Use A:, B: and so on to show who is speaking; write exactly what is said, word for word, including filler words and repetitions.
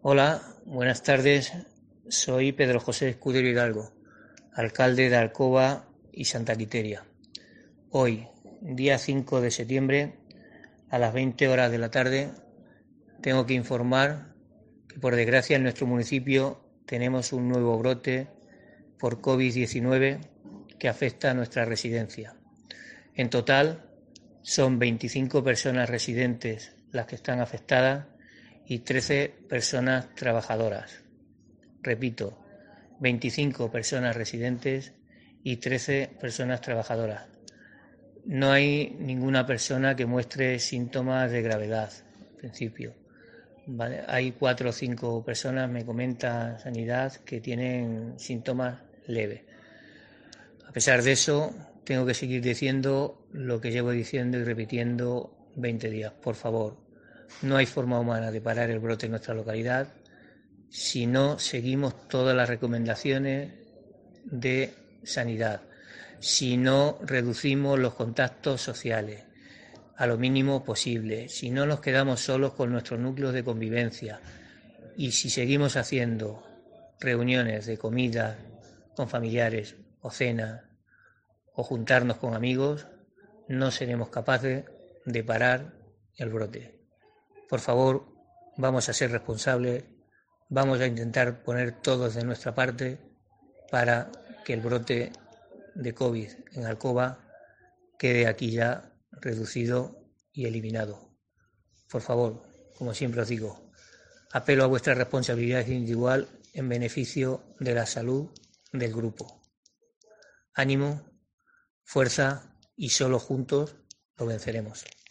A: Hola, buenas tardes. Soy Pedro José Escudero Hidalgo, alcalde de Alcoba y Santa Quiteria. Hoy, día cinco de septiembre, a las veinte horas de la tarde, tengo que informar que por desgracia en nuestro municipio tenemos un nuevo brote por COVID diecinueve que afecta a nuestra residencia. En total, son veinticinco personas residentes las que están afectadas y trece personas trabajadoras. Repito, veinticinco personas residentes y trece personas trabajadoras. No hay ninguna persona que muestre síntomas de gravedad, en principio. Vale, hay cuatro o cinco personas, me comenta Sanidad, que tienen síntomas leves. A pesar de eso, tengo que seguir diciendo lo que llevo diciendo y repitiendo veinte días. Por favor, no hay forma humana de parar el brote en nuestra localidad si no seguimos todas las recomendaciones de sanidad, si no reducimos los contactos sociales a lo mínimo posible, si no nos quedamos solos con nuestros núcleos de convivencia y si seguimos haciendo reuniones de comida con familiares o cenas o juntarnos con amigos, no seremos capaces de parar el brote. Por favor, vamos a ser responsables, vamos a intentar poner todos de nuestra parte para que el brote de COVID en Alcoba quede aquí ya reducido y eliminado. Por favor, como siempre os digo, apelo a vuestra responsabilidad individual en beneficio de la salud del grupo. Ánimo, fuerza y solo juntos lo venceremos.